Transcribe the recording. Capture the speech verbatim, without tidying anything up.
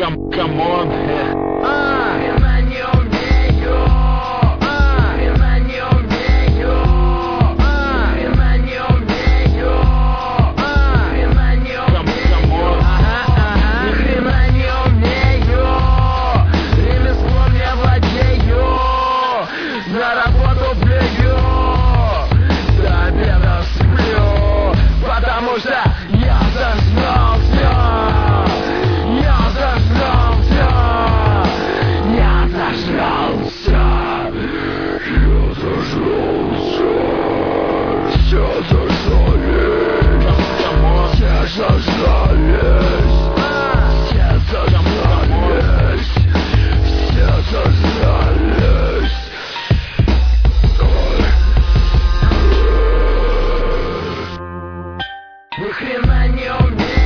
Кам, камон. А, хрена не умею, а, хрена не умею, а, хрена не умею, а. хрена не Кам, умею, камон. Ага, ни ага. хрена не умею, ремеслом не владею, на работу плюю, до обеда сплю, потому что я зажрался, я зажрался, я зажрался, я зажрался, все зажрались, Камон. все зажрались, все зажрались, все зажрались. Ни хрена не умею.